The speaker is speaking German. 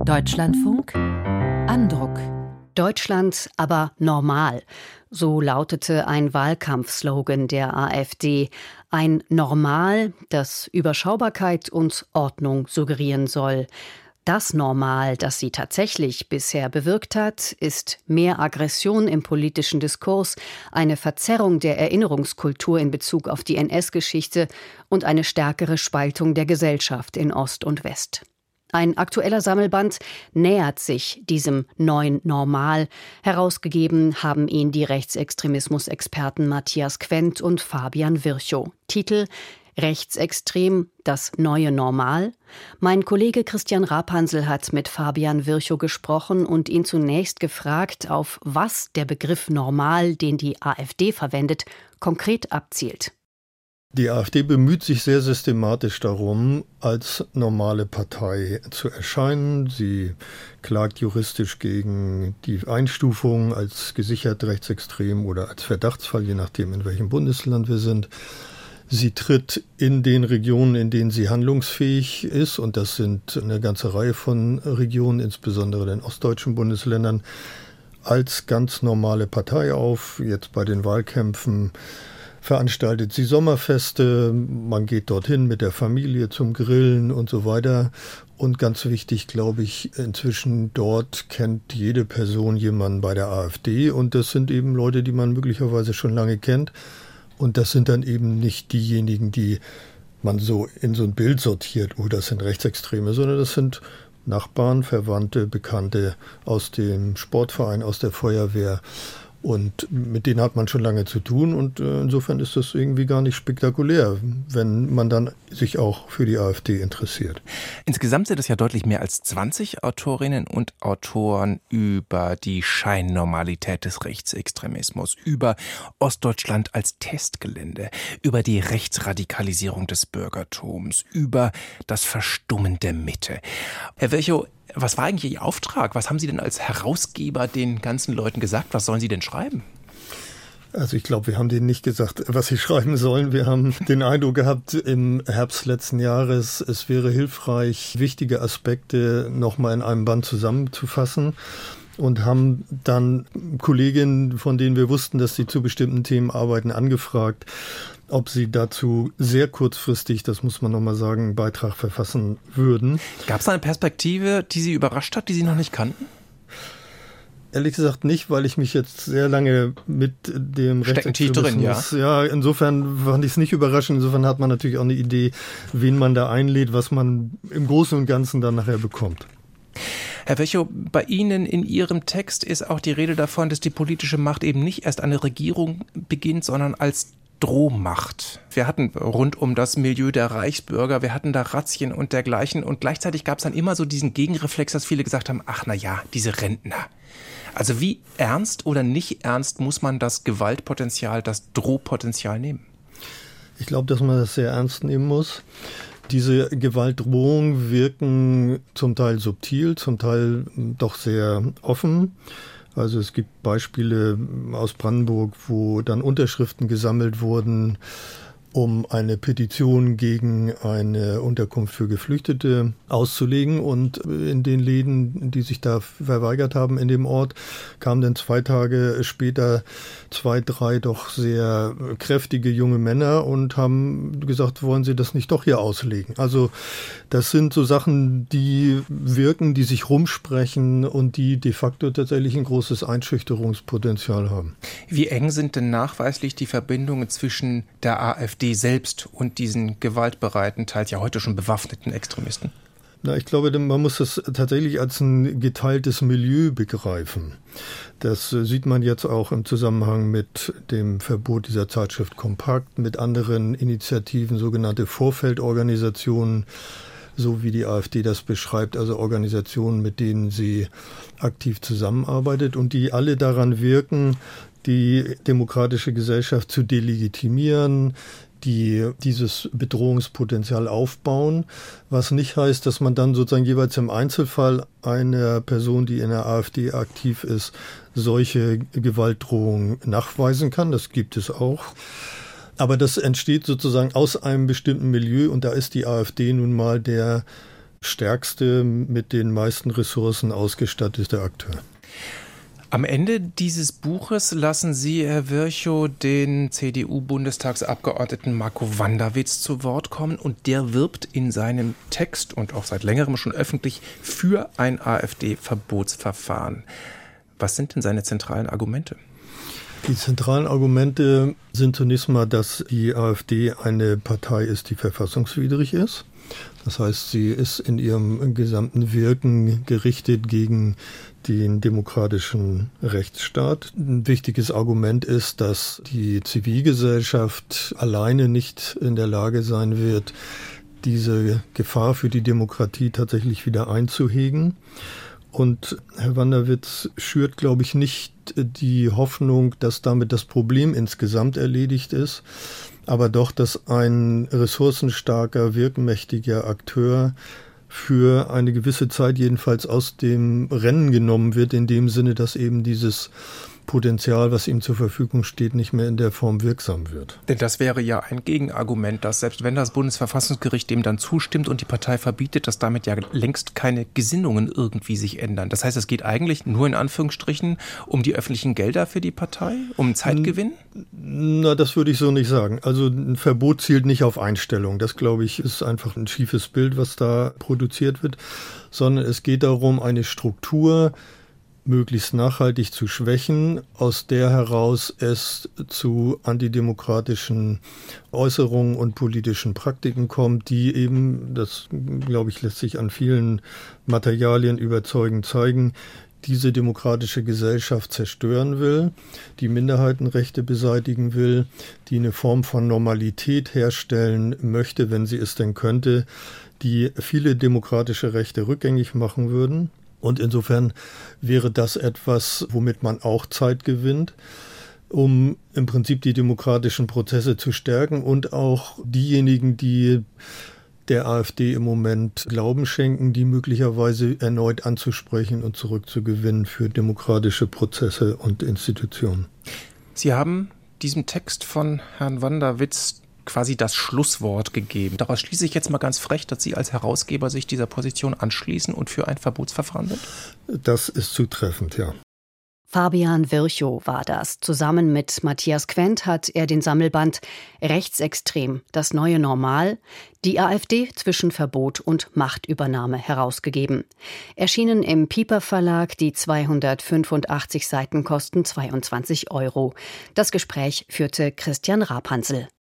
Deutschlandfunk Andruck. Deutschland aber normal. So lautete ein Wahlkampfslogan der AfD. Ein Normal, das Überschaubarkeit und Ordnung suggerieren soll. Das Normal, das sie tatsächlich bisher bewirkt hat, ist mehr Aggression im politischen Diskurs, eine Verzerrung der Erinnerungskultur in Bezug auf die NS-Geschichte und eine stärkere Spaltung der Gesellschaft in Ost und West. Ein aktueller Sammelband nähert sich diesem neuen Normal. Herausgegeben haben ihn die Rechtsextremismus-Experten Matthias Quent und Fabian Virchow. Titel: Rechtsextrem, das neue Normal? Mein Kollege Christian Rapansel hat mit Fabian Virchow gesprochen und ihn zunächst gefragt, auf was der Begriff Normal, den die AfD verwendet, konkret abzielt. Die AfD bemüht sich sehr systematisch darum, als normale Partei zu erscheinen. Sie klagt juristisch gegen die Einstufung als gesichert rechtsextrem oder als Verdachtsfall, je nachdem, in welchem Bundesland wir sind. Sie tritt in den Regionen, in denen sie handlungsfähig ist, und das sind eine ganze Reihe von Regionen, insbesondere den ostdeutschen Bundesländern, als ganz normale Partei auf. Jetzt bei den Wahlkämpfen veranstaltet sie Sommerfeste, man geht dorthin mit der Familie zum Grillen und so weiter. Und ganz wichtig, glaube ich, inzwischen dort kennt jede Person jemanden bei der AfD. Und das sind eben Leute, die man möglicherweise schon lange kennt. Und das sind dann eben nicht diejenigen, die man so in so ein Bild sortiert, oh, das sind Rechtsextreme, sondern das sind Nachbarn, Verwandte, Bekannte aus dem Sportverein, aus der Feuerwehr. Und mit denen hat man schon lange zu tun, und insofern ist das irgendwie gar nicht spektakulär, wenn man dann sich auch für die AfD interessiert. Insgesamt sind es ja deutlich mehr als 20 Autorinnen und Autoren über die Scheinnormalität des Rechtsextremismus, über Ostdeutschland als Testgelände, über die Rechtsradikalisierung des Bürgertums, über das Verstummen der Mitte. Herr Virchow, was war eigentlich Ihr Auftrag? Was haben Sie denn als Herausgeber den ganzen Leuten gesagt? Was sollen Sie denn schreiben? Also ich glaube, wir haben denen nicht gesagt, was sie schreiben sollen. Wir haben den Eindruck gehabt im Herbst letzten Jahres, es wäre hilfreich, wichtige Aspekte nochmal in einem Band zusammenzufassen. Und haben dann Kolleginnen, von denen wir wussten, dass sie zu bestimmten Themen arbeiten, angefragt, ob sie dazu sehr kurzfristig, das muss man nochmal sagen, einen Beitrag verfassen würden. Gab es eine Perspektive, die Sie überrascht hat, die Sie noch nicht kannten? Ehrlich gesagt nicht, weil ich mich jetzt sehr lange mit dem Rechtsextremismus... Ja, insofern fand ich es nicht überraschend. Insofern hat man natürlich auch eine Idee, wen man da einlädt, was man im Großen und Ganzen dann nachher bekommt. Herr Virchow, bei Ihnen in Ihrem Text ist auch die Rede davon, dass die politische Macht eben nicht erst an der Regierung beginnt, sondern als Drohmacht. Wir hatten rund um das Milieu der Reichsbürger, wir hatten da Razzien und dergleichen, und gleichzeitig gab es dann immer so diesen Gegenreflex, dass viele gesagt haben, ach na ja, diese Rentner. Also wie ernst oder nicht ernst muss man das Gewaltpotenzial, das Drohpotenzial nehmen? Ich glaube, dass man das sehr ernst nehmen muss. Diese Gewaltdrohungen wirken zum Teil subtil, zum Teil doch sehr offen. Also es gibt Beispiele aus Brandenburg, wo dann Unterschriften gesammelt wurden, um eine Petition gegen eine Unterkunft für Geflüchtete auszulegen. Und in den Läden, die sich da verweigert haben in dem Ort, kamen dann 2 Tage später 2, 3 doch sehr kräftige junge Männer und haben gesagt, wollen Sie das nicht doch hier auslegen? Also das sind so Sachen, die wirken, die sich rumsprechen und die de facto tatsächlich ein großes Einschüchterungspotenzial haben. Wie eng sind denn nachweislich die Verbindungen zwischen der AfD selbst und diesen gewaltbereiten, teils ja heute schon bewaffneten Extremisten? Na, ich glaube, man muss das tatsächlich als ein geteiltes Milieu begreifen. Das sieht man jetzt auch im Zusammenhang mit dem Verbot dieser Zeitschrift Kompakt, mit anderen Initiativen, sogenannte Vorfeldorganisationen, so wie die AfD das beschreibt, also Organisationen, mit denen sie aktiv zusammenarbeitet und die alle daran wirken, die demokratische Gesellschaft zu delegitimieren, die dieses Bedrohungspotenzial aufbauen, was nicht heißt, dass man dann sozusagen jeweils im Einzelfall einer Person, die in der AfD aktiv ist, solche Gewaltdrohungen nachweisen kann. Das gibt es auch. Aber das entsteht sozusagen aus einem bestimmten Milieu, und da ist die AfD nun mal der stärkste, mit den meisten Ressourcen ausgestattete Akteur. Am Ende dieses Buches lassen Sie, Herr Virchow, den CDU-Bundestagsabgeordneten Marco Wanderwitz zu Wort kommen und der wirbt in seinem Text und auch seit längerem schon öffentlich für ein AfD-Verbotsverfahren. Was sind denn seine zentralen Argumente? Die zentralen Argumente sind zunächst mal, dass die AfD eine Partei ist, die verfassungswidrig ist. Das heißt, sie ist in ihrem gesamten Wirken gerichtet gegen den demokratischen Rechtsstaat. Ein wichtiges Argument ist, dass die Zivilgesellschaft alleine nicht in der Lage sein wird, diese Gefahr für die Demokratie tatsächlich wieder einzuhegen. Und Herr Wanderwitz schürt, glaube ich, nicht die Hoffnung, dass damit das Problem insgesamt erledigt ist, aber doch, dass ein ressourcenstarker, wirkmächtiger Akteur für eine gewisse Zeit jedenfalls aus dem Rennen genommen wird, in dem Sinne, dass eben dieses Potenzial, was ihm zur Verfügung steht, nicht mehr in der Form wirksam wird. Denn das wäre ja ein Gegenargument, dass selbst wenn das Bundesverfassungsgericht dem dann zustimmt und die Partei verbietet, dass damit ja längst keine Gesinnungen irgendwie sich ändern. Das heißt, es geht eigentlich nur in Anführungsstrichen um die öffentlichen Gelder für die Partei, um Zeitgewinn? Na, das würde ich so nicht sagen. Also ein Verbot zielt nicht auf Einstellung. Das, glaube ich, ist einfach ein schiefes Bild, was da produziert wird, sondern es geht darum, eine Struktur möglichst nachhaltig zu schwächen, aus der heraus es zu antidemokratischen Äußerungen und politischen Praktiken kommt, die eben, das glaube ich, lässt sich an vielen Materialien überzeugend zeigen, diese demokratische Gesellschaft zerstören will, die Minderheitenrechte beseitigen will, die eine Form von Normalität herstellen möchte, wenn sie es denn könnte, die viele demokratische Rechte rückgängig machen würden. Und insofern wäre das etwas, womit man auch Zeit gewinnt, um im Prinzip die demokratischen Prozesse zu stärken und auch diejenigen, die der AfD im Moment Glauben schenken, die möglicherweise erneut anzusprechen und zurückzugewinnen für demokratische Prozesse und Institutionen. Sie haben diesem Text von Herrn Wanderwitz quasi das Schlusswort gegeben. Daraus schließe ich jetzt mal ganz frech, dass Sie als Herausgeber sich dieser Position anschließen und für ein Verbotsverfahren sind? Das ist zutreffend, ja. Fabian Virchow war das. Zusammen mit Matthias Quent hat er den Sammelband Rechtsextrem, das neue Normal, die AfD zwischen Verbot und Machtübernahme herausgegeben. Erschienen im Piper Verlag, die 285 Seiten kosten 22 €. Das Gespräch führte Christian Rapansel.